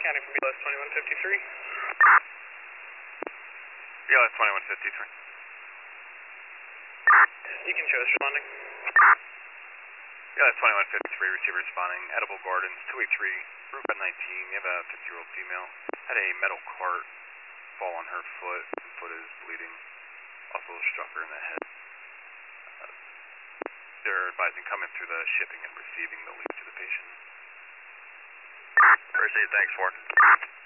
County from BLS 2153. BLS 2153. You can show us responding. BLS 2153, receiver responding. Edible Gardens, 283, roof at 19. You have a 50-year-old female. Had a metal cart fall on her foot. Foot is bleeding. Also struck her in the head. They're advising coming through the shipping and receiving the lead to the patient. Proceed, thanks, Warren.